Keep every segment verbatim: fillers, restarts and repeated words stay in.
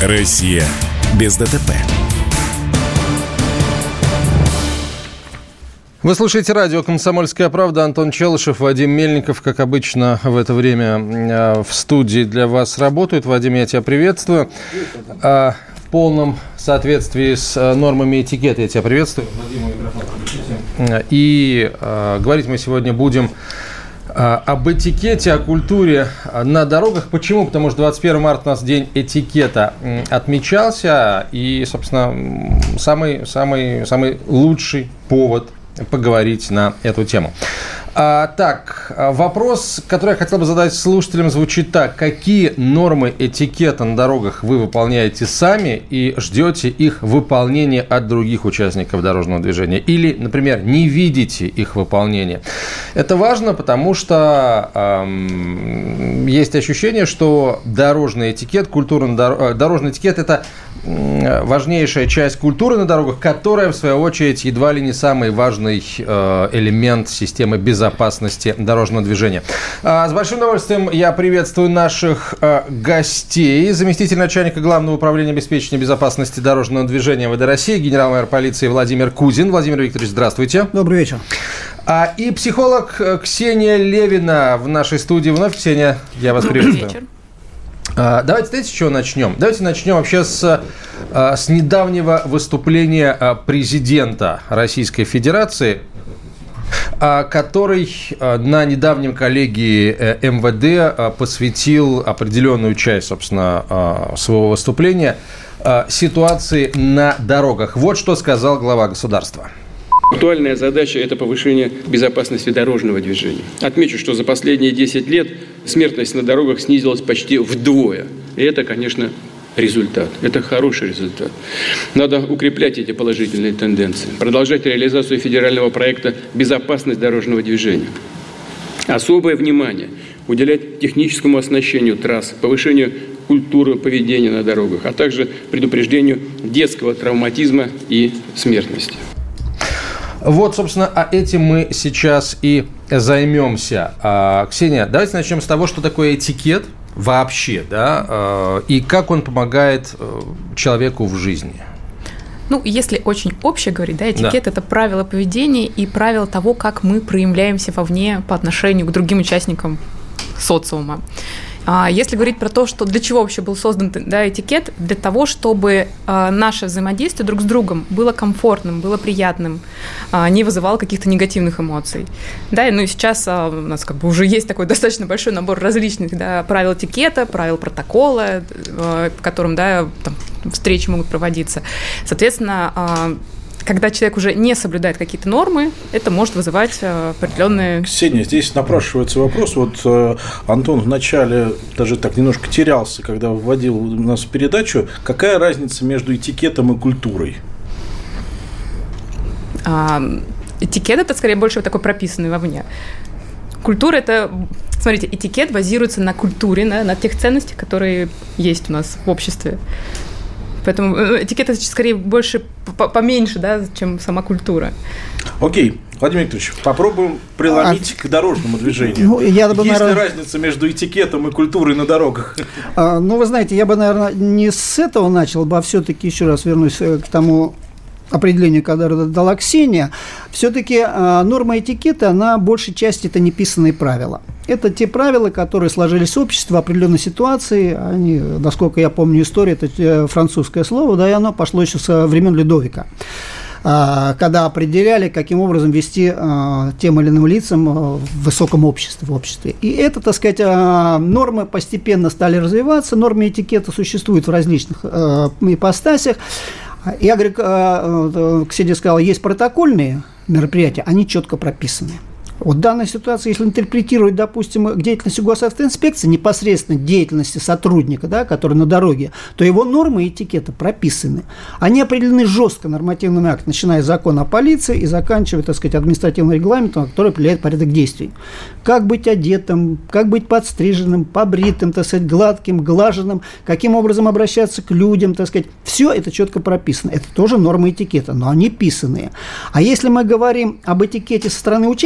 Россия без ДТП. Вы слушаете радио «Комсомольская правда». Антон Челышев, Вадим Мельников, как обычно, в это время в студии для вас работают. Вадим, я тебя приветствую. В полном соответствии с нормами этикета я тебя приветствую. И говорить мы сегодня будем об этикете, о культуре на дорогах. Почему? Потому что двадцать первого марта у нас День этикета отмечался. И, собственно, самый, самый, самый лучший повод поговорить на эту тему. А, так, вопрос, который я хотел бы задать слушателям, звучит так. Какие нормы этикета на дорогах вы выполняете сами и ждете их выполнения от других участников дорожного движения? Или, например, не видите их выполнения? Это важно, потому что эм, есть ощущение, что дорожный этикет, культура на дор... дорожный этикет – это важнейшая часть культуры на дорогах, которая, в свою очередь, едва ли не самый важный э, элемент системы безопасности дорожного движения. А, с большим удовольствием я приветствую наших э, гостей. Заместитель начальника Главного управления обеспечения безопасности дорожного движения МВД России, генерал-майор полиции Владимир Кузин. Владимир Викторович, здравствуйте. Добрый вечер. А, и психолог Ксения Левина в нашей студии. Вновь, Ксения, я вас приветствую. Добрый вечер. Давайте, знаете, с чего начнем? Давайте начнем вообще с, с недавнего выступления президента Российской Федерации, который на недавнем коллегии МВД посвятил определенную часть, собственно, своего выступления ситуации на дорогах. Вот что сказал глава государства. Актуальная задача – это повышение безопасности дорожного движения. Отмечу, что за последние десять лет смертность на дорогах снизилась почти вдвое. И это, конечно, результат. Это хороший результат. Надо укреплять эти положительные тенденции, продолжать реализацию федерального проекта «Безопасность дорожного движения». Особое внимание уделять техническому оснащению трасс, повышению культуры поведения на дорогах, а также предупреждению детского травматизма и смертности. Вот, собственно, а этим мы сейчас и займемся. А, Ксения, давайте начнем с того, что такое этикет вообще, да, и как он помогает человеку в жизни. Ну, если очень обще говорить, да, этикет – это правила поведения и правила того, как мы проявляемся вовне по отношению к другим участникам социума. А если говорить про то, что для чего вообще был создан, да, этикет, для того, чтобы а, наше взаимодействие друг с другом было комфортным, было приятным, а, не вызывало каких-то негативных эмоций. Да, ну и сейчас а, у нас как бы уже есть такой достаточно большой набор различных, да, правил этикета, правил протокола, а, по которым, да, там, встречи могут проводиться. Соответственно, а, когда человек уже не соблюдает какие-то нормы, это может вызывать определенные... Ксения, здесь напрашивается вопрос. Вот э, Антон вначале даже так немножко терялся, когда вводил нас в передачу. Какая разница между этикетом и культурой? А, этикет – это, скорее, больше такой прописанный вовне. Культура – это... Смотрите, этикет базируется на культуре, на, на тех ценностях, которые есть у нас в обществе. Поэтому этикет – это скорее больше, поменьше, да, чем сама культура. Окей. Владимир Викторович, попробуем преломить а, к дорожному движению. Ну, я бы, Есть наверное... ли разница между этикетом и культурой на дорогах? А, ну, вы знаете, я бы, наверное, не с этого начал бы, а все-таки еще раз вернусь к тому определению, которое дала Ксения. Все-таки а, норма этикета, она большей части это неписанные правила. Это те правила, которые сложились в обществе в определенной ситуации. Они, насколько я помню историю, это французское слово, да, и оно пошло еще со времен Людовика, когда определяли, каким образом вести тем или иным лицам в высоком обществе, в обществе. И это, так сказать, нормы постепенно стали развиваться, нормы этикета существуют в различных ипостасях. Я говорю, Ксения сказала, есть протокольные мероприятия, они четко прописаны. Вот в данной ситуации, если интерпретировать, допустим, к деятельности госавтоинспекции, непосредственно деятельности сотрудника, да, который на дороге, то его нормы этикета прописаны. Они определены жестко нормативными актами, начиная с закона о полиции и заканчивая, так сказать, административным регламентом, который определяет порядок действий. Как быть одетым, как быть подстриженным, побритым, так сказать, гладким, глаженным, каким образом обращаться к людям, так сказать. Все это четко прописано. Это тоже нормы этикета, но они писанные. А если мы говорим об этикете со стороны участников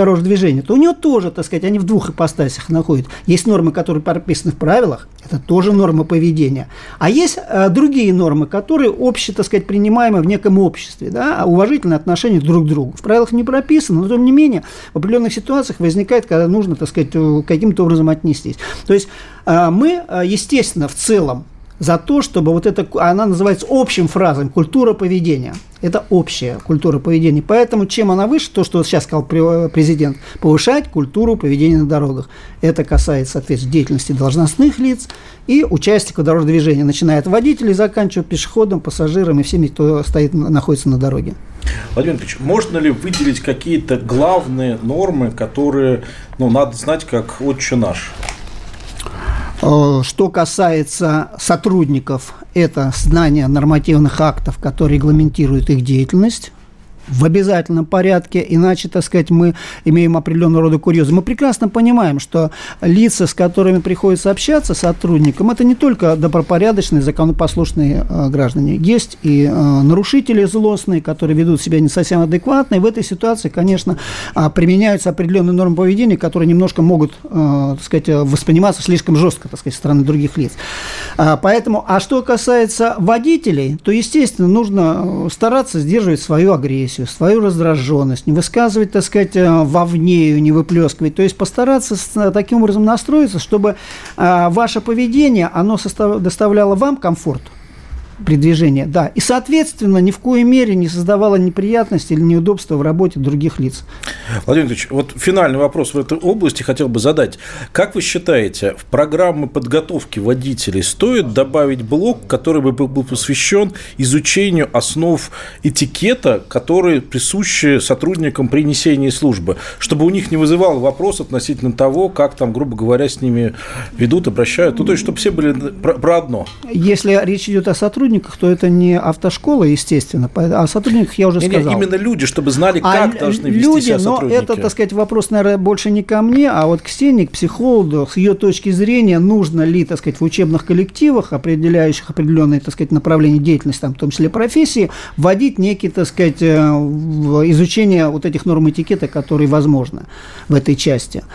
дорожного движения, то у него тоже, так сказать, они в двух ипостасях находят. Есть нормы, которые прописаны в правилах, это тоже нормы поведения. А есть а, другие нормы, которые обще, так сказать, принимаемы в неком обществе, да, уважительное отношение друг к другу. В правилах не прописано, но тем не менее в определенных ситуациях возникает, когда нужно, так сказать, каким-то образом отнестись. То есть а, мы, естественно, в целом за то, чтобы вот это, она называется общим фразой «культура поведения». Это общая культура поведения. Поэтому чем она выше, то, что сейчас сказал президент, повышать культуру поведения на дорогах. Это касается, соответственно, деятельности должностных лиц и участников дорожного движения, начиная от водителей, заканчивая пешеходом, пассажиром и всеми, кто стоит, находится на дороге. Владимир Ильич, можно ли выделить какие-то главные нормы, которые, ну, надо знать, как «Отче наш»? Что касается сотрудников, это знание нормативных актов, которые регламентируют их деятельность в обязательном порядке, иначе, так сказать, мы имеем определенного рода курьезы. Мы прекрасно понимаем, что лица, с которыми приходится общаться сотрудникам, это не только добропорядочные, законопослушные э, граждане. Есть и э, нарушители злостные, которые ведут себя не совсем адекватно, и в этой ситуации, конечно, э, применяются определенные нормы поведения, которые немножко могут, э, так сказать, восприниматься слишком жестко, так сказать, со стороны других лиц. Э, поэтому, а что касается водителей, то, естественно, нужно стараться сдерживать свою агрессию, свою раздраженность, не высказывать, так сказать, вовне ее, не выплескивать. То есть постараться таким образом настроиться, чтобы ваше поведение, оно состав... доставляло вам комфорт при движении, да, и, соответственно, ни в коей мере не создавало неприятности или неудобства в работе других лиц. Владимир Ильич, вот финальный вопрос в этой области хотел бы задать. Как вы считаете, в программы подготовки водителей стоит добавить блок, который бы был посвящен изучению основ этикета, которые присущи сотрудникам при несении службы, чтобы у них не вызывал вопрос относительно того, как там, грубо говоря, с ними ведут, обращают, ну, то есть, чтобы все были про, про одно? Если речь идет о сотрудниках, то это не автошкола, естественно, а о сотрудниках я уже не, сказал. Не, именно люди, чтобы знали, как а должны вести люди, себя сотрудники. Но это, так сказать, вопрос, наверное, больше не ко мне, а вот к Ксении, к психологу, с ее точки зрения, нужно ли, так сказать, в учебных коллективах, определяющих определенные, так сказать, направления деятельности, там, в том числе профессии, вводить некие, так сказать, изучение вот этих норм этикета, которые возможны в этой части.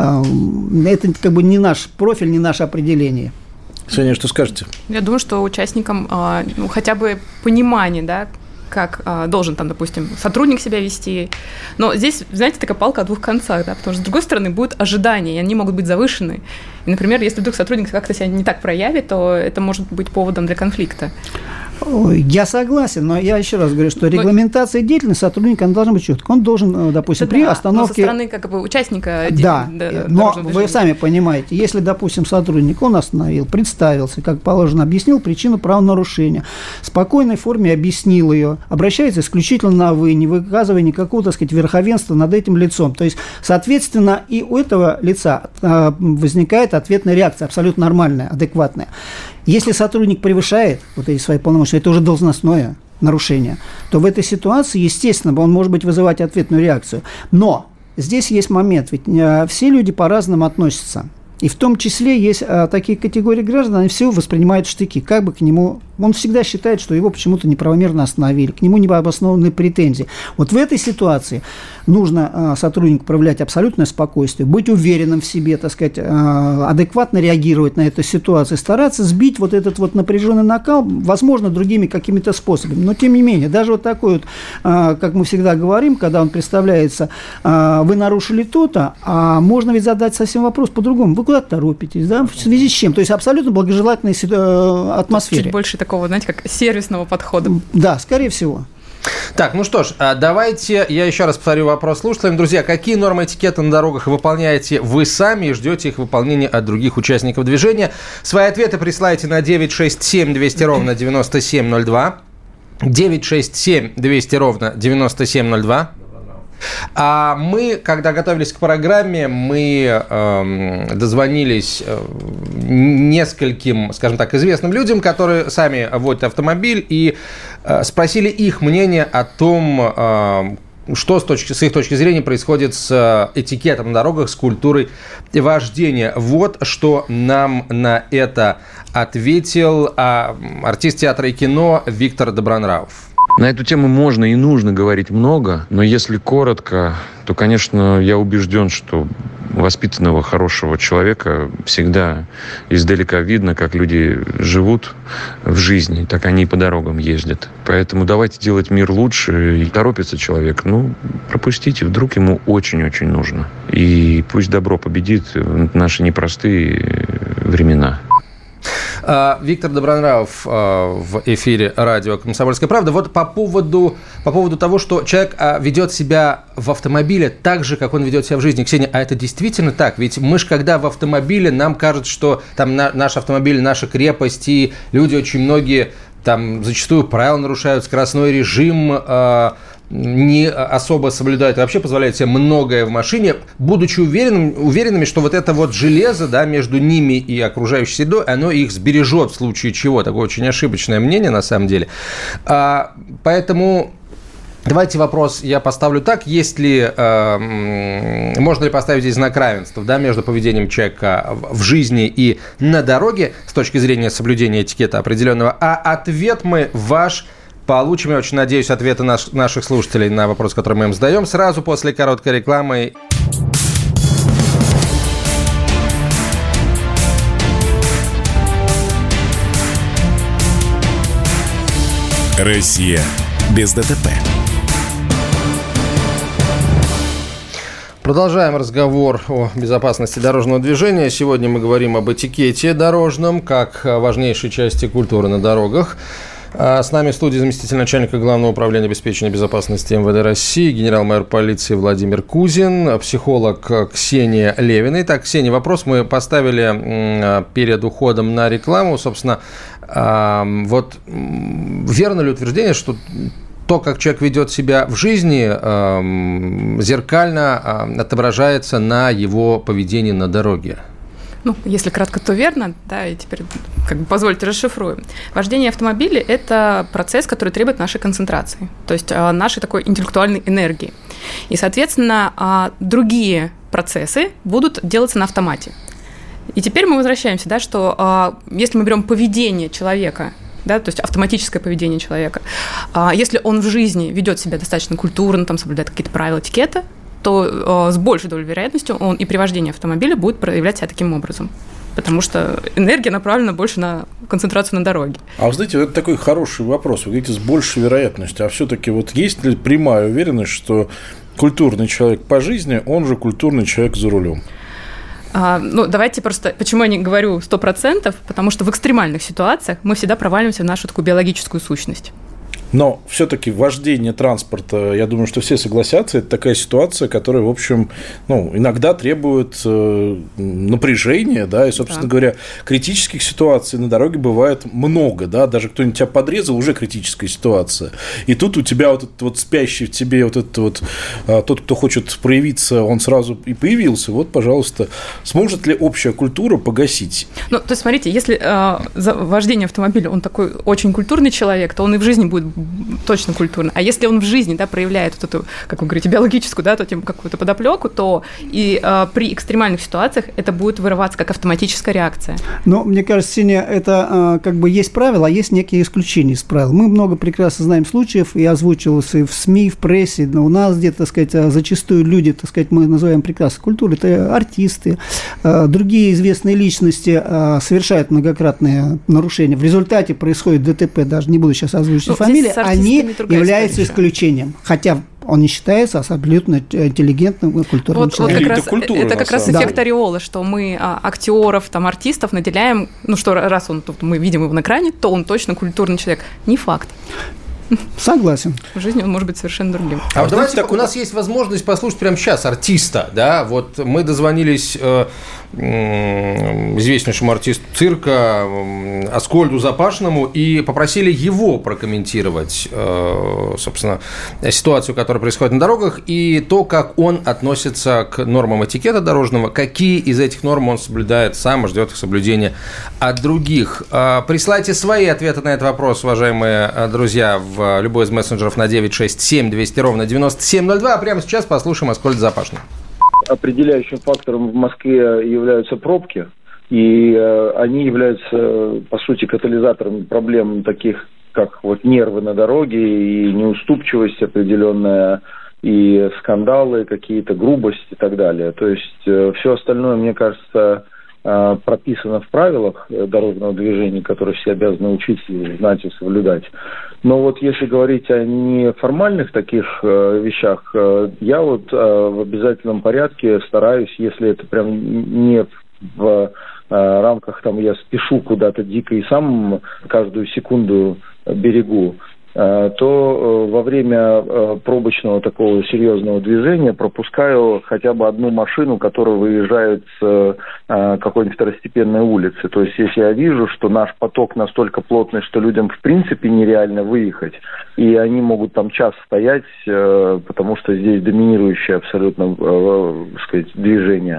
Это как бы не наш профиль, не наше определение. Ксения, что скажете? Я думаю, что участникам ну, хотя бы понимание, да, как а, должен там, допустим, сотрудник себя вести. Но здесь, знаете, такая палка о двух концах, да, потому что, с другой стороны, будут ожидания, и они могут быть завышены. И, например, если вдруг сотрудник как-то себя не так проявит, то это может быть поводом для конфликта. Ой, я согласен, но я еще раз говорю, что регламентация но... деятельности сотрудника, она должна быть четкой. Он должен, допустим, это при да, остановке... Но со стороны как бы участника... Да, да но вы сами понимаете, если, допустим, сотрудник, он остановил, представился, как положено, объяснил причину правонарушения, в спокойной форме объяснил ее, обращается исключительно на «вы», не выказывая никакого, так сказать, верховенства над этим лицом. То есть, соответственно, и у этого лица возникает ответная реакция, абсолютно нормальная, адекватная. Если сотрудник превышает вот эти свои полномочия, это уже должностное нарушение, то в этой ситуации, естественно, он может быть вызывать ответную реакцию. Но здесь есть момент, ведь все люди по-разному относятся. И в том числе есть а, такие категории граждан, они все воспринимают в штыки, как бы к нему... Он всегда считает, что его почему-то неправомерно остановили, к нему необоснованные претензии. Вот в этой ситуации нужно а, сотруднику проявлять абсолютное спокойствие, быть уверенным в себе, так сказать, а, адекватно реагировать на эту ситуацию, стараться сбить вот этот вот напряженный накал, возможно, другими какими-то способами. Но, тем не менее, даже вот такой вот, а, как мы всегда говорим, когда он представляется, а, вы нарушили то-то, а можно ведь задать совсем вопрос по-другому. Вы куда торопитесь, да, в связи с чем? То есть абсолютно благожелательной атмосфере. Чуть больше такого, знаете, как сервисного подхода. Да, скорее всего. Так, ну что ж, давайте я еще раз повторю вопрос слушателям. Друзья, какие нормы этикета на дорогах выполняете вы сами и ждете их выполнения от других участников движения? Свои ответы присылайте на девять шесть семь двести ровно девяносто семь ноль два. девять шесть семь двести ровно девяносто семь ноль два. А мы, когда готовились к программе, мы э, дозвонились э, нескольким, скажем так, известным людям, которые сами водят автомобиль, и э, спросили их мнение о том, э, что с, точки, с их точки зрения происходит с этикетом на дорогах, с культурой вождения. Вот что нам на это ответил э, артист театра и кино Виктор Добронравов. На эту тему можно и нужно говорить много, но если коротко, то, конечно, я убежден, что воспитанного, хорошего человека всегда издалека видно, как люди живут в жизни, так они и по дорогам ездят. Поэтому давайте делать мир лучше. И торопится человек, ну, пропустите, вдруг ему очень-очень нужно. И пусть добро победит в наши непростые времена. Виктор Добронравов в эфире радио «Комсомольская правда». Вот по поводу, по поводу того, что человек ведет себя в автомобиле так же, как он ведет себя в жизни. Ксения, а это действительно так? Ведь мы же, когда в автомобиле, нам кажется, что там наш автомобиль, наша крепость, и люди очень многие там зачастую правила нарушают, скоростной режим не особо соблюдают и вообще позволяют себе многое в машине, будучи уверенным, уверенными, что вот это вот железо, да, между ними и окружающей средой, оно их сбережет в случае чего. Такое очень ошибочное мнение, на самом деле. А, поэтому давайте вопрос я поставлю так. Есть ли, э, можно ли поставить здесь знак равенства, да, между поведением человека в жизни и на дороге с точки зрения соблюдения этикета определенного? А ответ мы ваш получим, я очень надеюсь, ответы наш, наших слушателей на вопрос, который мы им задаем, сразу после короткой рекламы. Россия без ДТП. Продолжаем разговор о безопасности дорожного движения. Сегодня мы говорим об этикете дорожном, как важнейшей части культуры на дорогах. С нами в студии заместитель начальника Главного управления обеспечения безопасности МВД России, генерал-майор полиции Владимир Кузин, психолог Ксения Левина. Итак, Ксения, вопрос мы поставили перед уходом на рекламу. Собственно, вот верно ли утверждение, что то, как человек ведет себя в жизни, зеркально отображается на его поведении на дороге? Ну, если кратко, то верно, да, и теперь, как бы, позвольте, расшифруем. Вождение автомобиля – это процесс, который требует нашей концентрации, то есть нашей такой интеллектуальной энергии. И, соответственно, другие процессы будут делаться на автомате. И теперь мы возвращаемся, да, что если мы берем поведение человека, да, то есть автоматическое поведение человека, если он в жизни ведет себя достаточно культурно, там, соблюдает какие-то правила этикета, то э, с большей долей вероятности он и при вождении автомобиля будет проявлять себя таким образом. Потому что энергия направлена больше на концентрацию на дороге. А вы знаете, это такой хороший вопрос. Вы говорите, с большей вероятностью. А все-таки вот есть ли прямая уверенность, что культурный человек по жизни, он же культурный человек за рулем? А, ну, давайте просто... Почему я не говорю сто процентов? Потому что в экстремальных ситуациях мы всегда проваливаемся в нашу такую биологическую сущность. Но все-таки вождение транспорта, я думаю, что все согласятся, это такая ситуация, которая, в общем, ну, иногда требует э, напряжения, да, и, собственно да. говоря, критических ситуаций на дороге бывает много, да, даже кто-нибудь тебя подрезал, уже критическая ситуация. И тут у тебя вот этот вот спящий в тебе вот этот вот, а, тот, кто хочет проявиться, он сразу и появился, вот, пожалуйста, сможет ли общая культура погасить? Ну, то есть, смотрите, если э, за вождение автомобиля, он такой очень культурный человек, то он и в жизни будет точно культурно. А если он в жизни, да, проявляет вот эту, как вы говорите, биологическую, да, то, какую-то подоплеку, то и э, при экстремальных ситуациях это будет вырываться как автоматическая реакция. Но мне кажется, Сеня, это э, как бы есть правила, а есть некие исключения из правил. Мы много прекрасно знаем случаев, и озвучивалось и в СМИ, и в прессе, но у нас где-то, так сказать, зачастую люди, так сказать, мы называем прекрасной культурой, это артисты, э, другие известные личности э, совершают многократные нарушения. В результате происходит ДТП, даже не буду сейчас озвучивать ну, фамилии, они являются исключением. Хотя он не считается абсолютно интеллигентным и культурным вот, человеком. Вот как раз, культура, это как раз эффект да. ореола, что мы а, актеров, там, артистов наделяем, ну что, раз он, мы видим его на экране, то он точно культурный человек. Не факт. Согласен. В жизни он может быть совершенно другим. А вот давайте, так, у нас есть возможность послушать прямо сейчас артиста, да, вот мы дозвонились э, э, известнейшему артисту цирка э, Аскольду Запашному и попросили его прокомментировать, э, собственно, ситуацию, которая происходит на дорогах, и то, как он относится к нормам этикета дорожного, какие из этих норм он соблюдает сам и ждет их соблюдения от других. Э, присылайте свои ответы на этот вопрос, уважаемые друзья, в в любой из мессенджеров на девять шесть семь двести ровно девяносто семь ноль два. А прямо сейчас послушаем Аскольда Запашного. Определяющим фактором в Москве являются пробки, и э, они являются, по сути, катализатором проблем таких, как вот нервы на дороге и неуступчивость определенная, и скандалы, какие-то грубости и так далее. То есть э, все остальное, мне кажется, э, прописано в правилах дорожного движения, которые все обязаны учить, знать и соблюдать. Но вот если говорить о неформальных таких э, вещах, э, я вот э, в обязательном порядке стараюсь, если это прям не в э, рамках, там, я спешу куда-то дико и сам каждую секунду берегу, то во время пробочного такого серьезного движения пропускаю хотя бы одну машину, которая выезжает с какой-нибудь второстепенной улицы. То есть, если я вижу, что наш поток настолько плотный, что людям в принципе нереально выехать, и они могут там час стоять, потому что здесь доминирующее абсолютно, так сказать, движение,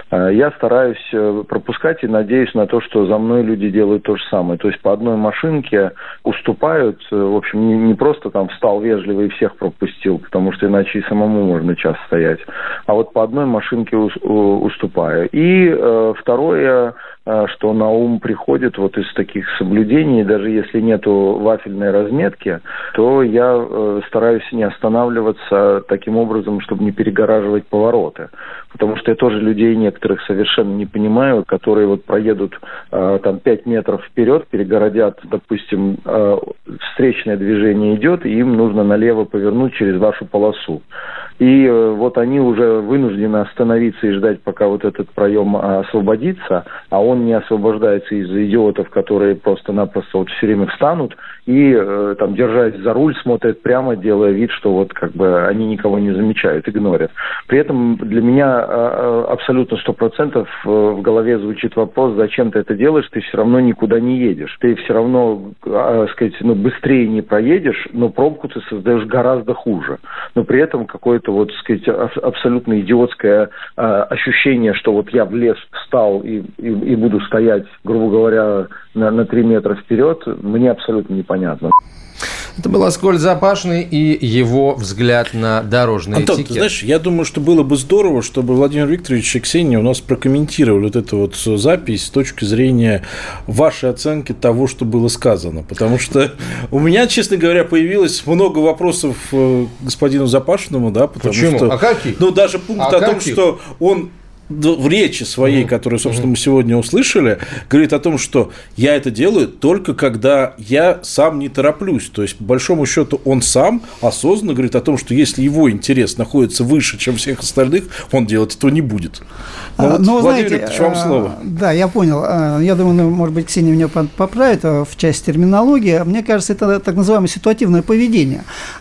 я стараюсь пропускать и надеюсь на то, что за мной люди делают то же самое. То есть, по одной машинке уступают, в общем, не просто там встал вежливо и всех пропустил, потому что иначе и самому можно час стоять, а вот по одной машинке уступаю. И э, второе, э, что на ум приходит вот из таких соблюдений, даже если нету вафельной разметки, то я э, стараюсь не останавливаться таким образом, чтобы не перегораживать повороты. Потому что я тоже людей некоторых совершенно не понимаю, которые вот проедут э, там пять метров вперед, перегородят, допустим, э, встречное движение идет, и им нужно налево повернуть через вашу полосу. И э, вот они уже вынуждены остановиться и ждать, пока вот этот проем освободится, а он не освобождается из-за идиотов, которые просто-напросто вот все время встанут и э, там, держась за руль, смотрят прямо, делая вид, что вот как бы они никого не замечают, игнорят. При этом для меня абсолютно сто процентов в голове звучит вопрос, зачем ты это делаешь, ты все равно никуда не едешь. Ты все равно, так сказать, ну, быстрее не проедешь, но пробку ты создаешь гораздо хуже. Но при этом какое-то вот, так сказать, абсолютно идиотское ощущение, что вот я в лес встал и, и, и буду стоять, грубо говоря, на, на три метра вперед, мне абсолютно непонятно. Это был Аскольд Запашный и его взгляд на дорожный Антон, этикет. Ты знаешь, я думаю, что было бы здорово, чтобы Владимир Викторович и Ксения у нас прокомментировали вот эту вот запись с точки зрения вашей оценки того, что было сказано. Потому что у меня, честно говоря, появилось много вопросов к господину Запашному. Да, потому Почему? Что, а какие? Ну, даже пункт а о том, каких? что он... в речи своей, mm-hmm. которую, собственно, мы сегодня услышали, говорит о том, что я это делаю только когда я сам не тороплюсь. То есть, по большому счету, он сам осознанно говорит о том, что если его интерес находится выше, чем всех остальных, он делать этого не будет. Но, а, вот, но Владимир Викторович, вам слово. Да, я понял. Я думаю, ну, может быть, Ксения меня поправит в части терминологии. Мне кажется, это так называемое ситуативное поведение.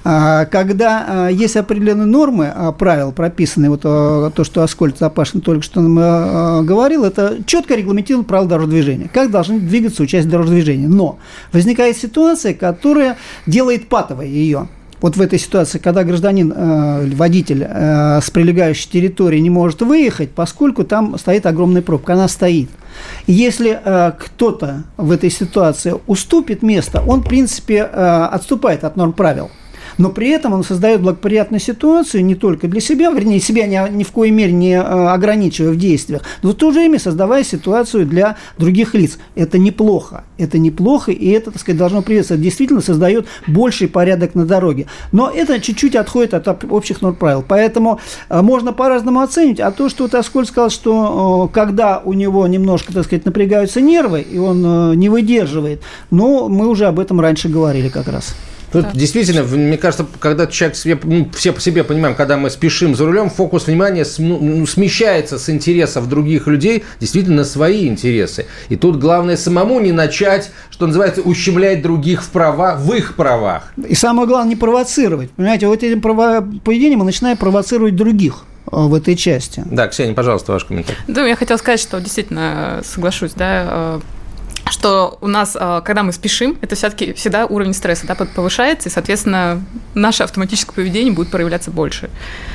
Когда есть определенные нормы, правил прописанные, вот то, что Аскольд Запашин только что нам э, говорил, это четко регламентировано правила дорожного движения, как должны двигаться участники дорожного движения. Но возникает ситуация, которая делает патовой ее. Вот в этой ситуации, когда гражданин, э, водитель э, с прилегающей территории не может выехать, поскольку там стоит огромная пробка, она стоит. И если э, кто-то в этой ситуации уступит место, он, в принципе, э, отступает от норм правил. Но при этом он создает благоприятную ситуацию не только для себя, вернее, себя ни, ни в коей мере не ограничивая в действиях, но в то же время создавая ситуацию для других лиц. Это неплохо. Это неплохо, и это, так сказать, должно приветствовать. Действительно создает больший порядок на дороге. Но это чуть-чуть отходит от общих норм правил. Поэтому можно по-разному оценить. А то, что вот Аскольд сказал, что когда у него немножко, так сказать, напрягаются нервы, и он не выдерживает, ну, мы уже об этом раньше говорили как раз. Тут да. Действительно, мне кажется, когда человек себе, ну, все по себе понимаем, когда мы спешим за рулем, фокус внимания ну, смещается с интересов других людей действительно на свои интересы. И тут главное самому не начать, что называется, ущемлять других в права, в их правах. И самое главное, не провоцировать. Понимаете, вот этим поведением мы начинаем провоцировать других в этой части. Да, Ксения, пожалуйста, ваш комментарий. Да, я хотела сказать, что действительно соглашусь, да, что у нас, когда мы спешим, это все-таки всегда уровень стресса, да, повышается, и, соответственно, наше автоматическое поведение будет проявляться больше.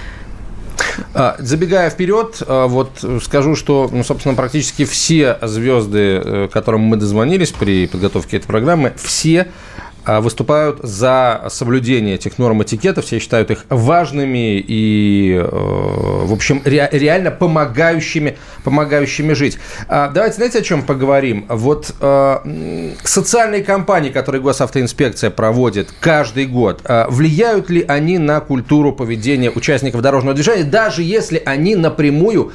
Забегая вперед, вот скажу, что, ну, собственно, практически все звезды, к которым мы дозвонились при подготовке этой программы, все выступают за соблюдение этих норм этикета, все считают их важными и, в общем, ре- реально помогающими, помогающими жить. Давайте, знаете, о чем поговорим? Вот социальные кампании, которые госавтоинспекция проводит каждый год, влияют ли они на культуру поведения участников дорожного движения, даже если они напрямую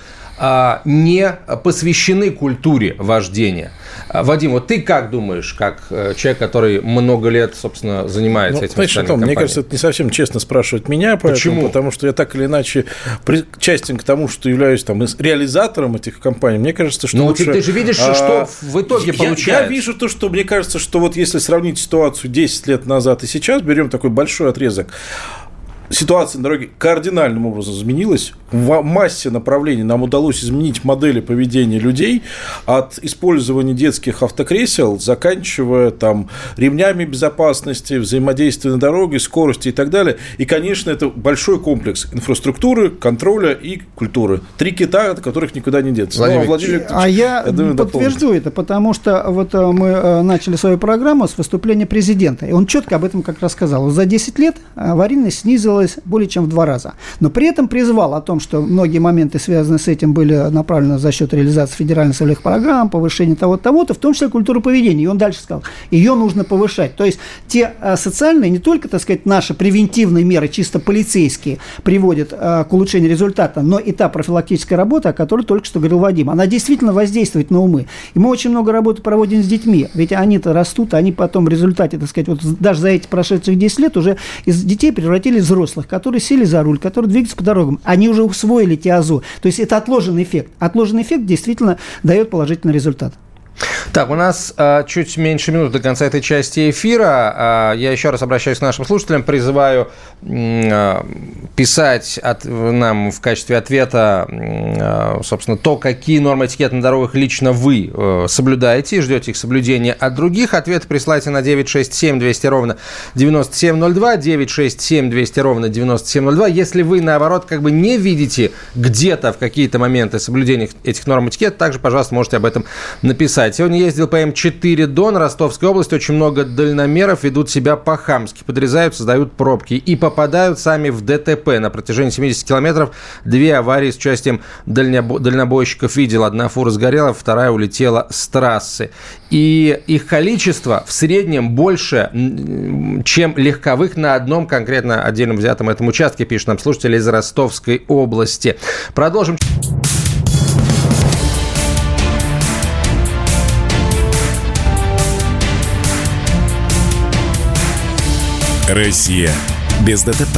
не посвящены культуре вождения? Вадим, вот ты как думаешь, как человек, который много лет, собственно, занимается ну, этим? Знаешь, Том, мне кажется, это не совсем честно спрашивать меня, поэтому, Почему? Потому что я так или иначе причастен к тому, что являюсь там реализатором этих компаний. Мне кажется, что ну, лучше... ты, ты же видишь, а, что в итоге я, получается. Я вижу то, что мне кажется, что вот если сравнить ситуацию десять лет назад и сейчас, берем такой большой отрезок, ситуация на дороге кардинальным образом изменилась. В массе направлений нам удалось изменить модели поведения людей от использования детских автокресел, заканчивая там ремнями безопасности, взаимодействия на дороге, скорости и так далее. И, конечно, это большой комплекс инфраструктуры, контроля и культуры. Три кита, от которых никуда не деться. Владимир, ну, Владимир а я, я думаю, подтвержду это, потому что вот мы начали свою программу с выступления президента, и он четко об этом как раз сказал. За десять лет аварийность снизилась более чем в два раза. Но при этом призвал о том, что многие моменты, связанные с этим, были направлены за счет реализации федеральных целевых программ, повышения того-то, того-то, в том числе культуры поведения. И он дальше сказал, ее нужно повышать. То есть те а, социальные, не только, так сказать, наши превентивные меры, чисто полицейские, приводят а, к улучшению результата, но и та профилактическая работа, о которой только что говорил Вадим, она действительно воздействует на умы. И мы очень много работы проводим с детьми, ведь они-то растут, они потом в результате, так сказать, вот даже за эти прошедших десять лет уже из детей превратились в взрослых, которые сели за руль, которые двигаются по дорогам. Они уже усвоили ТИАЗу. То есть это отложенный эффект. Отложенный эффект действительно дает положительный результат. Так, у нас а, чуть меньше минуты до конца этой части эфира. А, я еще раз обращаюсь к нашим слушателям, призываю а, писать от, нам в качестве ответа, а, собственно, то, какие нормы этикета на дорогах лично вы а, соблюдаете и ждете их соблюдения от других. Ответы присылайте на девять шесть семь двести ровно девяносто семь ноль два, девять шесть семь двести ровно девяносто семь ноль два. Если вы, наоборот, как бы не видите где-то в какие-то моменты соблюдения этих норм этикета, также, пожалуйста, можете об этом написать. Сегодня ездил по эм четыре Дон, Ростовской области. Очень много дальномеров ведут себя по-хамски. Подрезают, создают пробки и попадают сами в ДТП. На протяжении семьдесят километров две аварии с участием дальнобо- дальнобойщиков видел. Одна фура сгорела, вторая улетела с трассы. И их количество в среднем больше, чем легковых на одном конкретно отдельно взятом этом участке, пишет нам слушатель из Ростовской области. Продолжим. Россия без ДТП.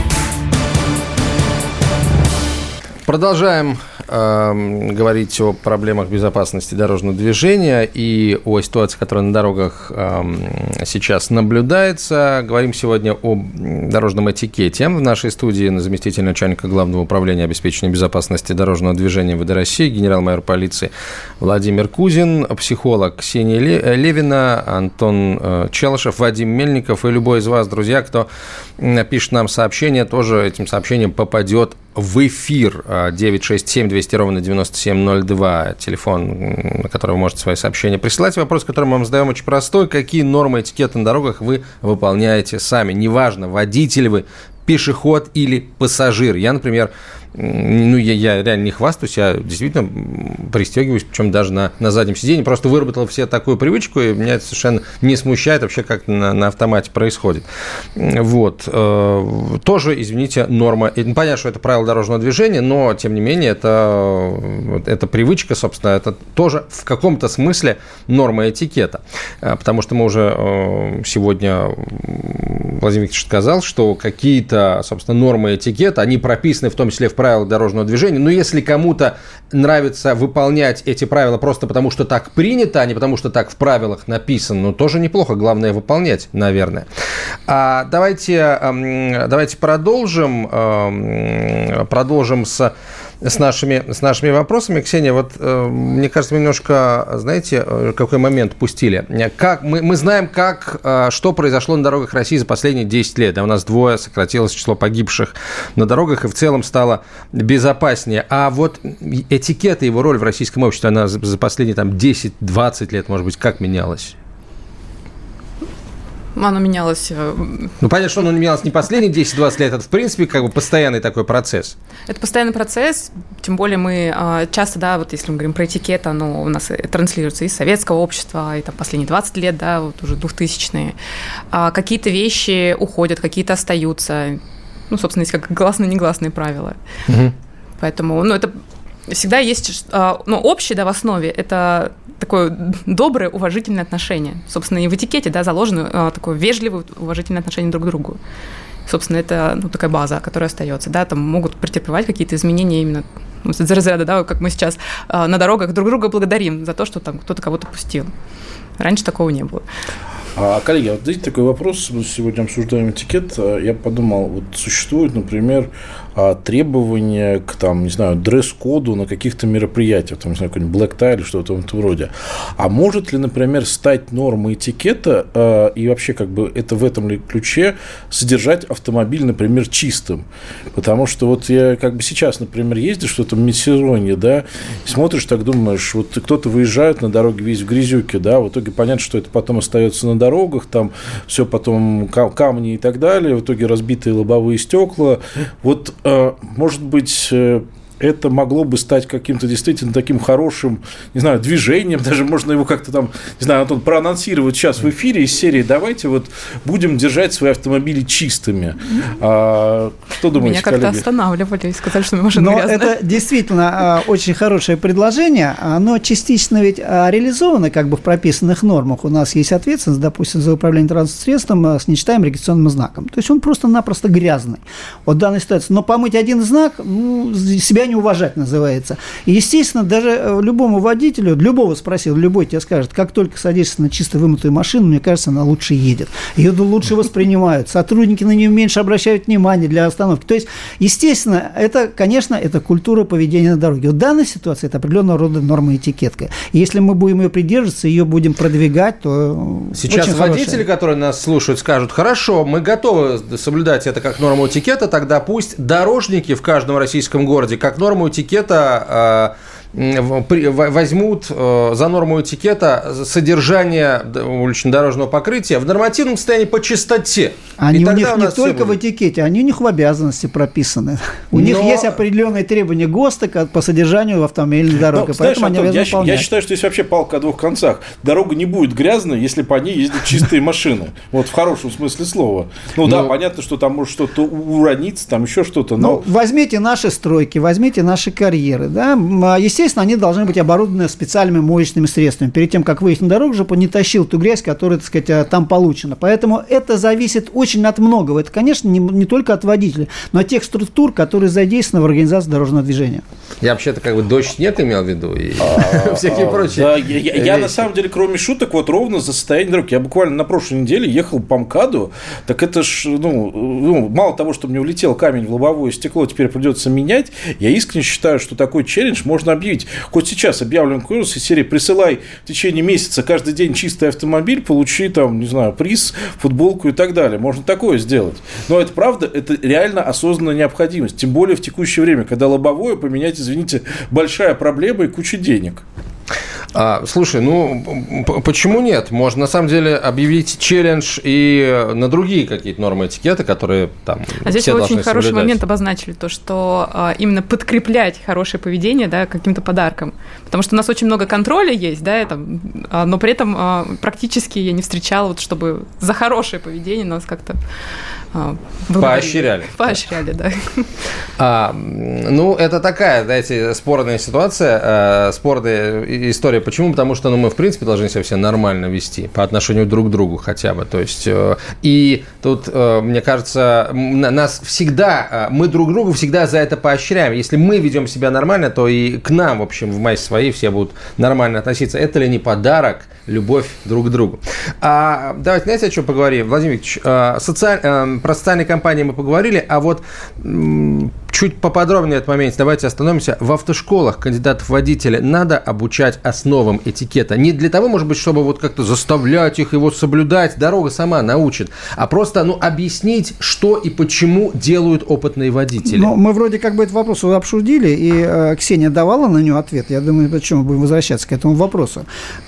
Продолжаем э, говорить о проблемах безопасности дорожного движения и о ситуации, которая на дорогах э, сейчас наблюдается. Говорим сегодня о дорожном этикете. В нашей студии заместитель начальника Главного управления обеспечения безопасности дорожного движения МВД России, генерал-майор полиции Владимир Кузин, психолог Ксения Левина, Антон Челышев, Вадим Мельников и любой из вас, друзья, кто пишет нам сообщение, тоже этим сообщением попадет в эфир. Девять шесть семь двести ровно девяносто семь ноль два, телефон, на который вы можете свои сообщения присылать. Вопрос, который мы вам задаем, очень простой. Какие нормы этикета на дорогах вы выполняете сами? Неважно, водитель вы, пешеход или пассажир. Я, например, ну, я, я реально не хвастаюсь, я действительно пристегиваюсь, причем даже на, на заднем сиденье. Просто выработал все такую привычку, и меня это совершенно не смущает вообще, как на, на автомате происходит. Вот. Тоже, извините, норма. Понятно, что это правило дорожного движения, но, тем не менее, это, это привычка, собственно, это тоже в каком-то смысле норма этикета. Потому что мы уже сегодня, Владимир Викторович сказал, что какие-то, собственно, нормы этикета, они прописаны в том числе в правилах дорожного движения. Но если кому-то нравится выполнять эти правила просто потому, что так принято, а не потому, что так в правилах написано, ну, тоже неплохо. Главное выполнять, наверное. А давайте, давайте продолжим. Продолжим с... С нашими, с нашими вопросами. Ксения, вот э, мне кажется, мы немножко, знаете, какой момент пустили. Как, мы, мы знаем, как, э, что произошло на дорогах России за последние десять лет. Да, у нас двое сократилось число погибших на дорогах, и в целом стало безопаснее. А вот этикет и его роль в российском обществе, она за, за последние там, десять-двадцать лет, может быть, как менялась? Оно менялось... Ну, понятно, что оно менялось не последние десять-двадцать лет, это, в принципе, как бы постоянный такой процесс. Это постоянный процесс, тем более мы часто, да, вот если мы говорим про этикет, оно у нас транслируется из советского общества, и там последние двадцать лет, да, вот уже двухтысячные. А какие-то вещи уходят, какие-то остаются. Ну, собственно, есть как гласно-негласные правила. Угу. Поэтому, ну, это... Всегда есть, ну, общее, да, в основе, это такое доброе, уважительное отношение. Собственно, и в этикете, да, заложено такое вежливое, уважительное отношение друг к другу. Собственно, это, ну, такая база, которая остается, да, там могут претерпевать какие-то изменения именно ну, из разряда, да, как мы сейчас на дорогах друг друга благодарим за то, что там кто-то кого-то пустил. Раньше такого не было. А, коллеги, вот здесь такой вопрос, мы сегодня обсуждаем этикет, я подумал, вот существует, например, требования к, там, не знаю, дресс-коду на каких-то мероприятиях, там, не знаю, какой-нибудь black tie или что-то в этом роде. А может ли, например, стать нормой этикета и вообще как бы это в этом ли ключе содержать автомобиль, например, чистым? Потому что вот я как бы сейчас, например, ездишь что-то в межсезонье, да, и смотришь, так думаешь, вот кто-то выезжает на дороге весь в грязюке, да, в итоге понятно, что это потом остается на дорогах, там все потом камни и так далее, в итоге разбитые лобовые стекла. Вот, может быть, это могло бы стать каким-то действительно таким хорошим, не знаю, движением, даже можно его как-то там, не знаю, Антон, проанонсировать сейчас в эфире из серии «Давайте вот будем держать свои автомобили чистыми». А, что думаете, Меня как-то коллеги? останавливали и сказали, что машина грязная. Но это действительно очень хорошее предложение, оно частично ведь реализовано как бы в прописанных нормах. У нас есть ответственность, допустим, за управление транспортным средством с нечитаемым регистрационным знаком. То есть он просто-напросто грязный. Вот в данной ситуации. Но помыть один знак, ну, себя не уважать называется. И, естественно, даже любому водителю, любого спросил, любой тебе скажет, как только садишься на чисто вымытую машину, мне кажется, она лучше едет. Ее лучше воспринимают. Сотрудники на нее меньше обращают внимание для остановки. То есть, естественно, это, конечно, это культура поведения на дороге. Вот в данной ситуации это определенного рода норма этикетка. И если мы будем ее придерживаться, ее будем продвигать, то сейчас водители, хорошая. Которые нас слушают, скажут, хорошо, мы готовы соблюдать это как норму этикета, тогда пусть дорожники в каждом российском городе, как норму этикета возьмут за норму этикета содержание улично-дорожного покрытия в нормативном состоянии по чистоте. Они у них у не только в этикете, они у них в обязанности прописаны. У Но... них есть определенные требования ГОСТа по содержанию автомобильной дороги. Поэтому они обязаны выполнять. Я считаю, что здесь вообще палка о двух концах. Дорога не будет грязной, если по ней ездят чистые машины. Вот в хорошем смысле слова. Ну да, понятно, что там может что-то урониться, там еще что-то. Ну, возьмите наши стройки, возьмите наши карьеры. Естественно, они должны быть оборудованы специальными моечными средствами. Перед тем, как выехать на дорогу, чтобы не тащил ту грязь, которая, так сказать, там получена. Поэтому это зависит очень от многого. Это, конечно, не, не только от водителя, но от тех структур, которые задействованы в организации дорожного движения. Я вообще-то как бы дождь-снег имел в виду и всякие прочие. Я, на самом деле, кроме шуток, вот ровно за состояние дороги. Я буквально на прошлой неделе ехал по МКАДу, так это ж, ну, мало того, что мне улетел камень в лобовое стекло, теперь придется менять, я искренне считаю, что такой челлендж можно объявить. Хоть сейчас объявлен конкурс из серии «Присылай в течение месяца каждый день чистый автомобиль, получи там, не знаю, приз, футболку и так далее». Можно такое сделать. Но это правда, это реально осознанная необходимость. Тем более в текущее время, когда лобовое поменять, извините, большая проблема и куча денег. А, слушай, ну почему нет? Можно на самом деле объявить челлендж и на другие какие-то нормы этикета, которые там. А здесь вы очень хороший момент обозначили, то, что а, именно подкреплять хорошее поведение, да, каким-то подарком. Потому что у нас очень много контроля есть, да, там, а, но при этом а, практически я не встречала, вот, чтобы за хорошее поведение нас как-то а, поощряли. Поощряли, да. А, ну, это такая, знаете, спорная ситуация, спорная история. Почему? Потому что ну, мы, в принципе, должны себя все нормально вести по отношению друг к другу хотя бы. То есть, и тут, мне кажется, нас всегда, мы друг другу всегда за это поощряем. Если мы ведем себя нормально, то и к нам, в общем, в массе своей все будут нормально относиться. Это ли не подарок, любовь друг к другу? А, давайте, знаете, о чем поговорим? Владимир Викторович, социаль... про социальные компании мы поговорили, а вот чуть поподробнее этот момент, давайте остановимся. В автошколах кандидатов в водители надо обучать основам этикета. Не для того, может быть, чтобы вот как-то заставлять их его соблюдать, дорога сама научит, а просто, ну, объяснить, что и почему делают опытные водители. Ну, мы вроде как бы этот вопрос обсудили, и э, Ксения давала на него ответ. Я думаю, почему мы будем возвращаться к этому вопросу.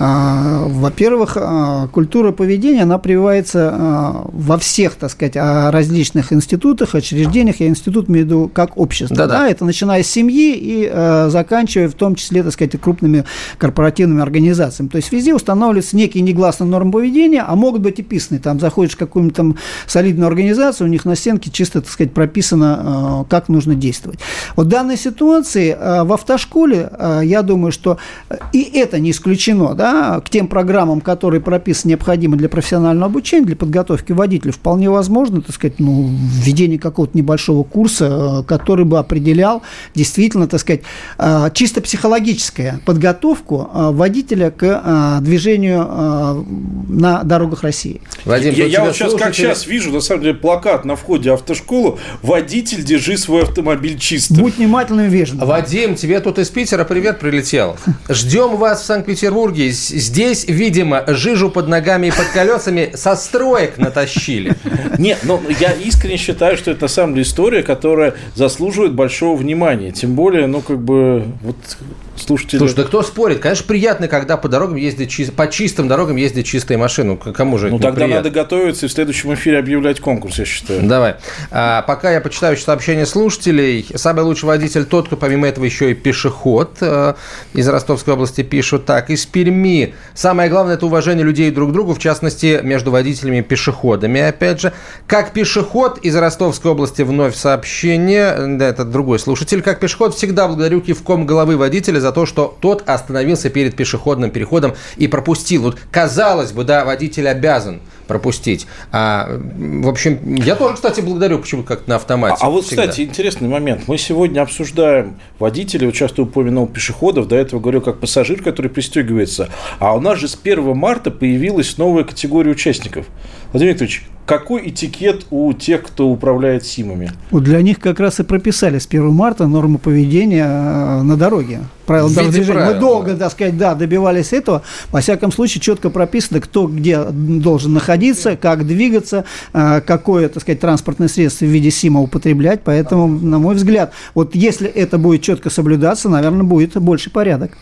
А, во-первых, а, культура поведения, она прививается а, во всех, так сказать, различных институтах, учреждениях. Я институт имею в виду как общество. Да, да, это начиная с семьи и а, заканчивая в том числе, так сказать, крупными корпоративными организациями. То есть везде устанавливаются некие негласные нормы поведения, а могут быть и писанные. Там заходишь в какую-нибудь там солидную организацию, у них на стенке чисто, так сказать, прописано, как нужно действовать. Вот в данной ситуации в автошколе, я думаю, что и это не исключено, да, к тем программам, которые прописаны, необходимы для профессионального обучения, для подготовки водителя, вполне возможно, так сказать, ну, введение какого-то небольшого курса, который бы определял действительно, так сказать, чисто психологическую подготовку водителя к движению на дорогах России. Вадим, я, я вот сейчас, слушайте... как сейчас вижу, на самом деле, плакат на входе в автошколу: «Водитель, держи свой автомобиль чистым». Будь внимательным и вежливым. Вадим, тебе тут из Питера привет прилетел. Ждем вас в Санкт-Петербурге. Здесь, видимо, жижу под ногами и под колесами со строек натащили. Нет, но я искренне считаю, что это на самом деле история, которая заслуживает большого внимания. Тем более, ну, как бы, вот... Слушатели... Слушай, да кто спорит? Конечно, приятно, когда по дорогам ездят чи... по чистым дорогам ездят чистые машины. Кому же это Ну, тогда приятно? Надо готовиться и в следующем эфире объявлять конкурс, я считаю. Давай. А, пока я почитаю сообщения слушателей. Самый лучший водитель тот, кто помимо этого еще и пешеход. А, из Ростовской области пишут так. Из Перми. Самое главное – это уважение людей друг к другу, в частности, между водителями и пешеходами. Опять же, как пешеход из Ростовской области вновь сообщение. Да, это другой слушатель. Как пешеход всегда благодарю кивком головы водителя за то, что тот остановился перед пешеходным переходом и пропустил. Вот, казалось бы, да, водитель обязан пропустить. А, в общем, я тоже, кстати, благодарю, почему как-то на автомате. А, а вот, всегда. Кстати, интересный момент. Мы сегодня обсуждаем водителей, вот часто упомянул пешеходов, до этого говорил как пассажир, который пристегивается. А у нас же с первого марта появилась новая категория участников. Владимир Викторович, какой этикет у тех, кто управляет СИМами? Вот для них как раз и прописали с первого марта нормы поведения на дороге. Правила дорожного движения. Мы долго, так сказать, да, добивались этого. Во всяком случае, четко прописано, кто где должен находиться, как двигаться, какое, так сказать, транспортное средство в виде СИМа употреблять. Поэтому, на мой взгляд, вот если это будет четко соблюдаться, наверное, будет больший порядок.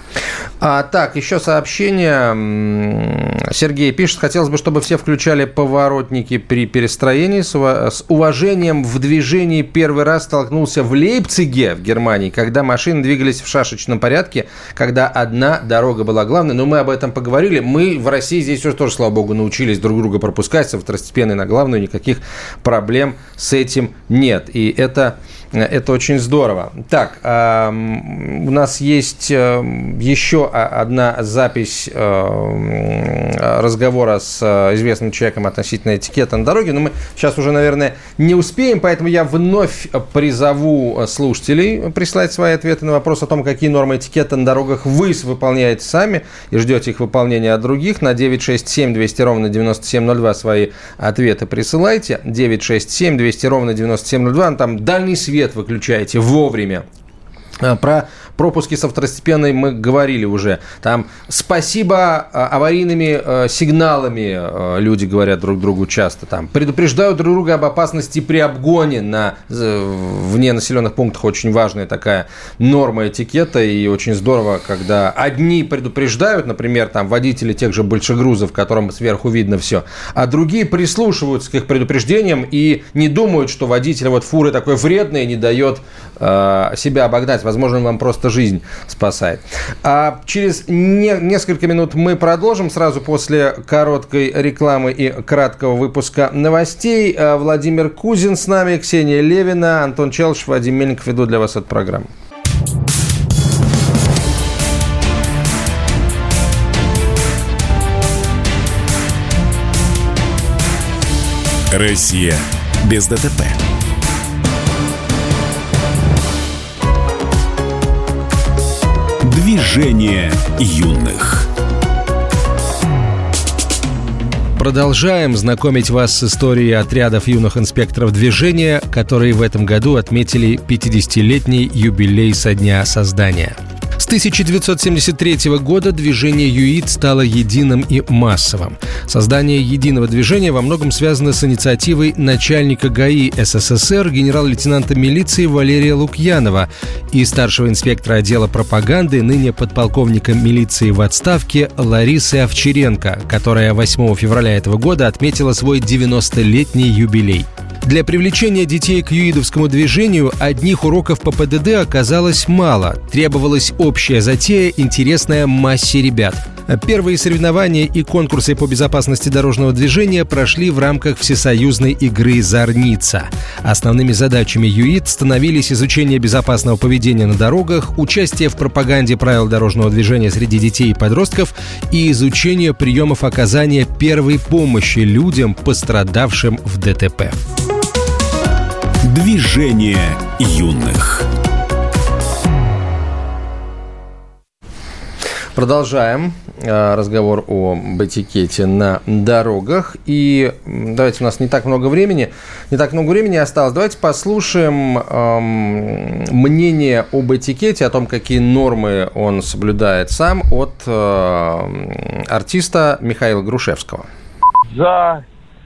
А, так, еще сообщение. Сергей пишет: хотелось бы, чтобы все включали поворотники при перестроении. С, ув... с уважением в движении первый раз столкнулся в Лейпциге, в Германии, когда машины двигались в шашечном порядке, когда одна дорога была главной. Но мы об этом поговорили. Мы в России здесь уже тоже, слава богу, научились друг друга пропускать со второстепенной на главную. Никаких проблем с этим нет. И это... Это очень здорово. Так, э, у нас есть э, еще одна запись э, разговора с известным человеком относительно этикета на дороге, но мы сейчас уже, наверное, не успеем, поэтому я вновь призову слушателей прислать свои ответы на вопрос о том, какие нормы этикета на дорогах вы выполняете сами и ждете их выполнения от других. На девять шесть семь двести ровно девяносто семь ноль два свои ответы присылайте. девять шесть семь двести ровно девяносто семь ноль два. Там дальний свет выключаете вовремя. Про пропуски со второстепенной мы говорили уже. Там спасибо аварийными э, сигналами э, люди говорят друг другу часто. Там предупреждают друг друга об опасности при обгоне на э, вне населенных пунктах. Очень важная такая норма этикета. И очень здорово, когда одни предупреждают, например, там водители тех же большегрузов, которым сверху видно все, а другие прислушиваются к их предупреждениям и не думают, что водитель вот фуры такой вредный и не дает э, себя обогнать. Возможно, вам просто жизнь спасает. А через не, несколько минут мы продолжим. Сразу после короткой рекламы и краткого выпуска новостей. Владимир Кузин с нами, Ксения Левина, Антон Челышев, Вадим Мельников ведут для вас эту программу. Россия без ДТП. Движение юных. Продолжаем знакомить вас с историей отрядов юных инспекторов движения, которые в этом году отметили пятидесятилетний юбилей со дня создания. С тысяча девятьсот семьдесят третьего года движение ЮИД стало единым и массовым. Создание единого движения во многом связано с инициативой начальника ГАИ СССР генерал-лейтенанта милиции Валерия Лукьянова и старшего инспектора отдела пропаганды, ныне подполковника милиции в отставке Ларисы Овчаренко, которая восьмого февраля этого года отметила свой девяностолетний юбилей. Для привлечения детей к юидовскому движению одних уроков по ПДД оказалось мало. Требовалась общая затея, интересная массе ребят. Первые соревнования и конкурсы по безопасности дорожного движения прошли в рамках всесоюзной игры «Зорница». Основными задачами ЮИД становились изучение безопасного поведения на дорогах, участие в пропаганде правил дорожного движения среди детей и подростков и изучение приемов оказания первой помощи людям, пострадавшим в ДТП. Движение юных. Продолжаем э, разговор об этикете на дорогах. И давайте, у нас не так много времени, не так много времени осталось. Давайте послушаем э, мнение об этикете, о том, какие нормы он соблюдает сам, от э, артиста Михаила Грушевского. За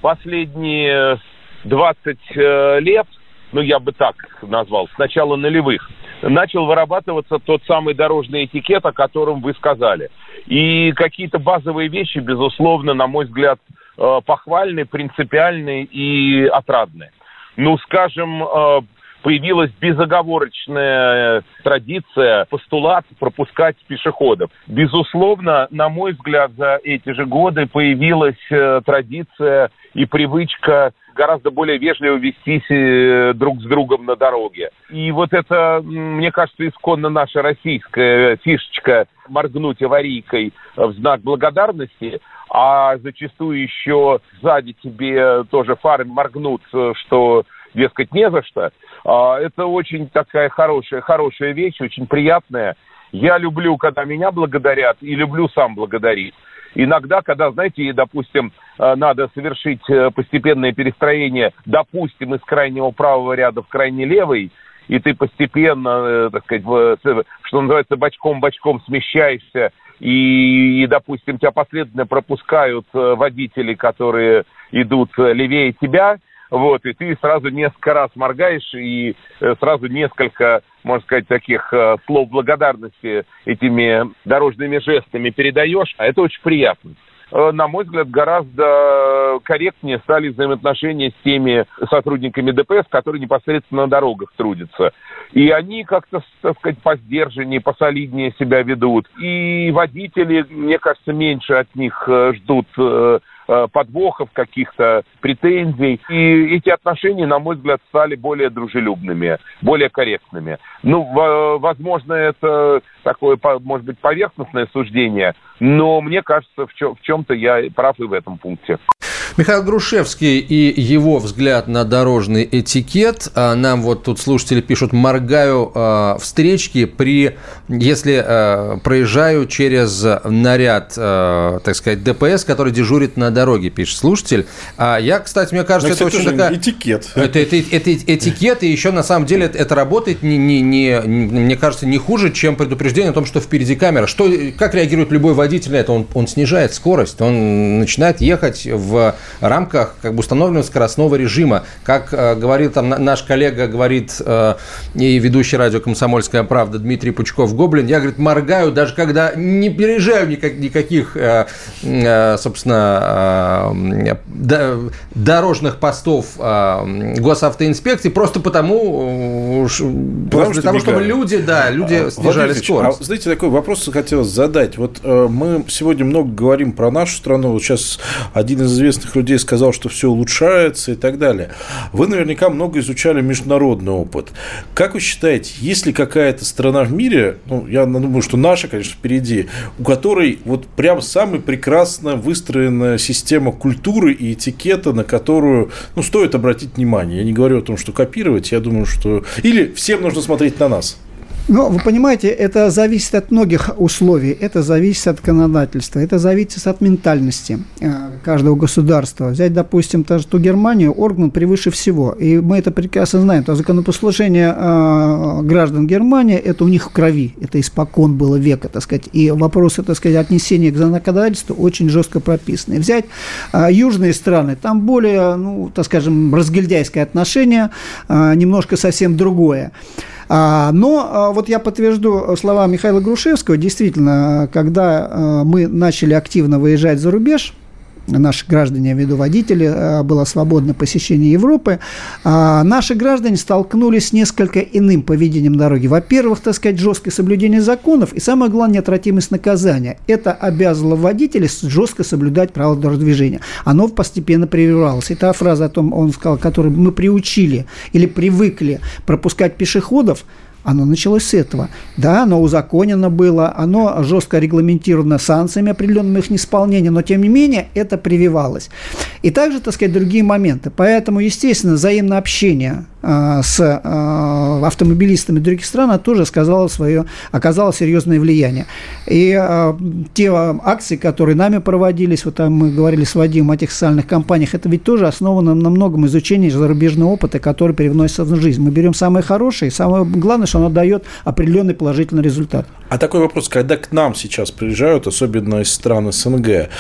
последние двадцать лет, ну я бы так назвал, с начала нулевых, начал вырабатываться тот самый дорожный этикет, о котором вы сказали. И какие-то базовые вещи, безусловно, на мой взгляд, похвальные, принципиальные и отрадные. Ну, скажем, появилась безоговорочная традиция, постулат пропускать пешеходов. Безусловно, на мой взгляд, за эти же годы появилась традиция и привычка гораздо более вежливо вестись друг с другом на дороге. И вот это, мне кажется, исконно наша российская фишечка моргнуть аварийкой в знак благодарности, а зачастую еще сзади тебе тоже фары моргнут, что, дескать, не за что. Это очень такая хорошая, хорошая вещь, очень приятная. Я люблю, когда меня благодарят, и люблю сам благодарить. Иногда, когда, знаете, допустим, надо совершить постепенное перестроение, допустим, из крайнего правого ряда в крайний левый, и ты постепенно, так сказать, что называется, бочком-бочком смещаешься, и, и, допустим, тебя последовательно пропускают водители, которые идут левее тебя, вот, и ты сразу несколько раз моргаешь, и сразу несколько, можно сказать, таких э, слов благодарности этими дорожными жестами передаешь, а это очень приятно. Э, на мой взгляд, гораздо корректнее стали взаимоотношения с теми сотрудниками ДПС, которые непосредственно на дорогах трудятся. И они как-то, так сказать, посдержаннее, посолиднее себя ведут. И водители, мне кажется, меньше от них э, ждут э, подвохов, каких-то претензий. И эти отношения, на мой взгляд, стали более дружелюбными, более корректными. Ну, возможно, это такое, может быть, поверхностное суждение, но мне кажется, в, чем- в чем-то я прав и в этом пункте. Михаил Грушевский и его взгляд на дорожный этикет. Нам вот тут слушатели пишут: моргаю э, встречки, при, если э, проезжаю через наряд, э, так сказать, ДПС, который дежурит на дороге, пишет слушатель. А я, кстати, мне кажется, Но, это кстати, очень такая... этикет. Это, это, это, это этикет, и еще на самом деле это, это работает, не, не, не, мне кажется, не хуже, чем предупреждение о том, что впереди камера. Что, как реагирует любой водитель на это? Он, он снижает скорость, он начинает ехать в рамках как бы установленного скоростного режима. Как э, говорил там наш коллега, говорит э, и ведущий радио «Комсомольская правда» Дмитрий Пучков-Гоблин, я, говорит, моргаю, даже когда не переезжаю никак, никаких, э, э, собственно, э, до, дорожных постов э, госавтоинспекции, просто потому, э, потому, для того, чтобы люди, да, люди а, снижали скорость. А, знаете, такой вопрос хотелось задать. Вот э, мы сегодня много говорим про нашу страну. Вот сейчас один из известных людей сказал, что все улучшается и так далее. Вы наверняка много изучали международный опыт. Как вы считаете, есть ли какая-то страна в мире, ну, я думаю, что наша, конечно, впереди, у которой вот прям самая прекрасно выстроенная система культуры и этикета, на которую, ну, стоит обратить внимание? Я не говорю о том, что копировать, я думаю, что... Или всем нужно смотреть на нас? Ну, вы понимаете, это зависит от многих условий, это зависит от законодательства, это зависит от ментальности каждого государства. Взять, допустим, та же ту Германию, орган превыше всего, и мы это прекрасно знаем. То законопослушание граждан Германии, это у них в крови, это испокон было века, так сказать, и вопросы, так сказать, отнесения к законодательству очень жестко прописаны. Взять южные страны, там более, ну, так скажем, разгильдяйское отношение, немножко совсем другое. Но вот я подтвержду слова Михаила Грушевского. Действительно, когда мы начали активно выезжать за рубеж, наши граждане, я имею в виду водители, было свободное посещение Европы, наши граждане столкнулись с несколько иным поведением дороги. Во-первых, так сказать, жесткое соблюдение законов и, самое главное, неотвратимость наказания. Это обязывало водителей жестко соблюдать правила дорожного движения. Оно постепенно прививалось. И та фраза о том, он сказал, которую мы приучили или привыкли пропускать пешеходов, оно началось с этого. Да, оно узаконено было, оно жестко регламентировано санкциями определенным их неисполнения, но, тем не менее, это прививалось. И также, так сказать, другие моменты. Поэтому, естественно, взаимное общение э, с э, автомобилистами других стран тоже сказало свое, оказало серьезное влияние. И э, те акции, которые нами проводились, вот там мы говорили с Вадимом о тех социальных компаниях, это ведь тоже основано на многом изучении зарубежного опыта, который переносится в жизнь. Мы берем самое хорошее, и самое главное, что оно дает определенный положительный результат. А такой вопрос, когда к нам сейчас приезжают, особенно из стран СНГ,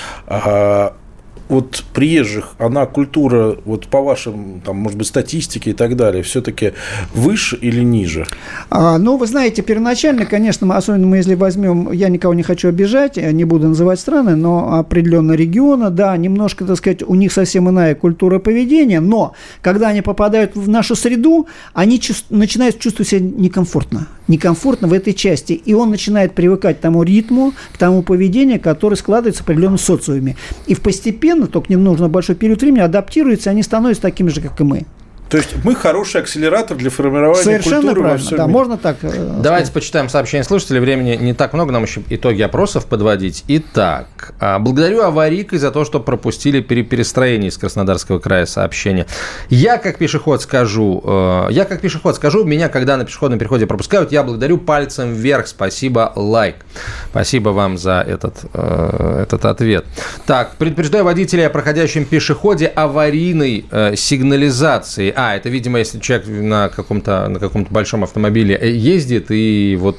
а, вот приезжих, она культура, вот по вашим, там, может быть, статистике и так далее, все-таки выше или ниже? А, ну, вы знаете, первоначально, конечно, особенно мы, если возьмем, я никого не хочу обижать, не буду называть страны, но определенно регионы, да, немножко, так сказать, у них совсем иная культура поведения, но когда они попадают в нашу среду, они чувств, начинают чувствовать себя некомфортно. некомфортно в этой части, и он начинает привыкать к тому ритму, к тому поведению, которое складывается в определенном социуме. И постепенно, только не нужно большой период времени, адаптируются, они становятся такими же, как и мы. То есть мы хороший акселератор для формирования Совершенно культуры правильно, во всем да, мире. можно так. Давайте почитаем сообщения слушателей. Времени не так много, нам еще итоги опросов подводить. Итак, благодарю аварийкой за то, что пропустили перестроение из Краснодарского края сообщения. Я как пешеход скажу, я как пешеход скажу, меня когда на пешеходном переходе пропускают, я благодарю пальцем вверх. Спасибо, лайк. Спасибо вам за этот, этот ответ. Так, предупреждаю водителей о проходящем пешеходе аварийной сигнализации. А, это, видимо, если человек на каком-то, на каком-то большом автомобиле ездит и вот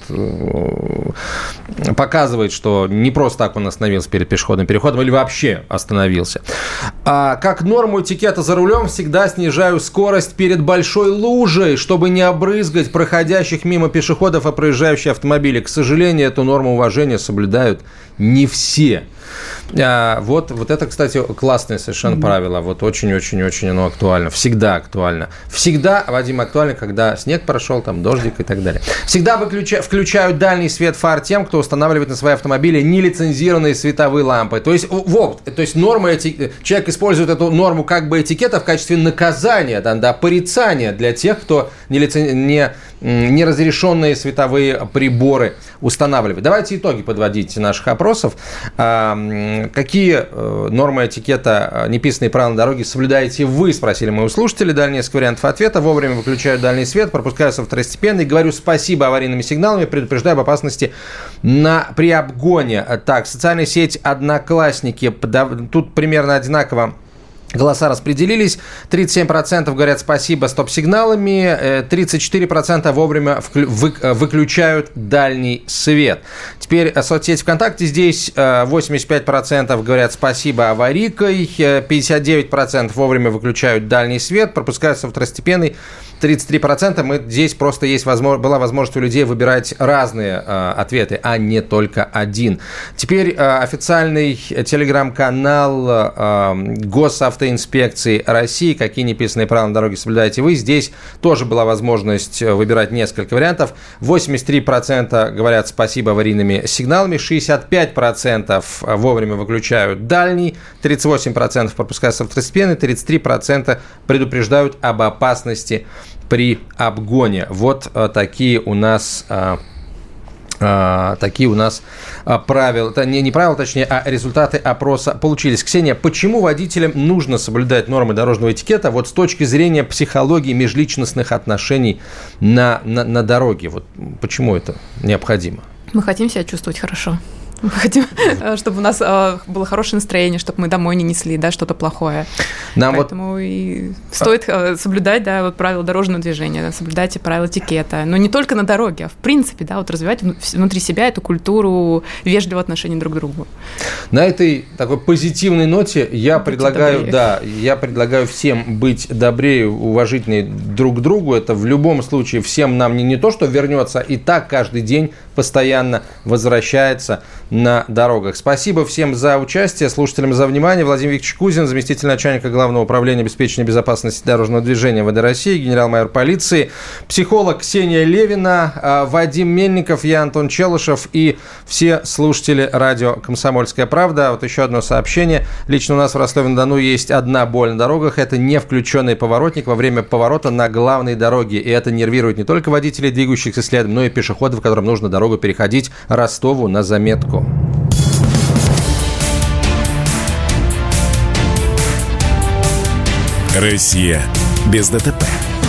показывает, что не просто так он остановился перед пешеходным переходом или вообще остановился. А, как норму этикета за рулем всегда снижаю скорость перед большой лужей, чтобы не обрызгать проходящих мимо пешеходов и проезжающие автомобили. К сожалению, эту норму уважения соблюдают не все. А, вот, вот это, кстати, классное совершенно mm-hmm. правило. Вот очень-очень-очень оно актуально. Всегда актуально. Всегда, Вадим, актуально, когда снег прошел, там дождик и так далее. Всегда выключа, включают дальний свет фар тем, кто устанавливает на свои автомобили нелицензированные световые лампы. То есть, вот, то есть норма эти... человек использует эту норму как бы этикета в качестве наказания, да, да, порицания для тех, кто нелицен... не, неразрешенные световые приборы устанавливает. Давайте итоги подводить наших опросов. Какие нормы этикета, неписанные правила на дороге соблюдаете вы, спросили мы у слушателей. Дали несколько вариантов ответа. Вовремя выключаю дальний свет, пропускаю со второстепенный, говорю спасибо аварийными сигналами, предупреждаю об опасности на, при обгоне. Так, социальная сеть «Одноклассники», тут примерно одинаково голоса распределились. тридцать семь процентов говорят спасибо стоп-сигналами, тридцать четыре процента вовремя выключают дальний свет. Теперь соцсеть ВКонтакте. Здесь восемьдесят пять процентов говорят спасибо аварийкой, пятьдесят девять процентов вовремя выключают дальний свет, пропускаются второстепенный. тридцать три процента. Мы, здесь просто есть возможно, была возможность у людей выбирать разные э, ответы, а не только один. Теперь э, официальный телеграм-канал э, Госавтоинспекции России. Какие неписанные правила на дороге соблюдаете вы? Здесь тоже была возможность выбирать несколько вариантов. восемьдесят три процента говорят спасибо аварийными сигналами, шестьдесят пять процентов вовремя выключают дальний, тридцать восемь процентов пропускаются второстепенный, тридцать три процента предупреждают об опасности при обгоне. Вот а, такие у нас а, А, такие у нас а, правила, это не, не правила, точнее, а результаты опроса получились. Ксения, почему водителям нужно соблюдать нормы дорожного этикета вот с точки зрения психологии межличностных отношений на, на, на дороге? Вот почему это необходимо? Мы хотим себя чувствовать хорошо. Мы хотим, чтобы у нас было хорошее настроение, чтобы мы домой не несли, да, что-то плохое. Нам Поэтому вот... и стоит соблюдать, да, вот правила дорожного движения, соблюдать правила этикета. Но не только на дороге, а в принципе, да, вот развивать внутри себя эту культуру вежливого отношения друг к другу. На этой такой позитивной ноте я Будьте предлагаю, добрее. да, я предлагаю всем быть добрее, уважительнее друг к другу. Это в любом случае всем нам не, не то, что вернется, и так каждый день постоянно возвращается на дорогах. Спасибо всем за участие, слушателям за внимание. Владимир Викторович Кузин, заместитель начальника Главного управления обеспечения безопасности дорожного движения ВД России, генерал-майор полиции, психолог Ксения Левина, Вадим Мельников, я Антон Челышев и все слушатели радио «Комсомольская правда». Вот еще одно сообщение. Лично у нас в Ростове-на-Дону есть одна боль на дорогах. Это не включенный поворотник во время поворота на главной дороге. И это нервирует не только водителей, двигающихся следом, но и пешеходов, которым нужно дорогу переходить. Ростову на заметку. Россия без ДТП.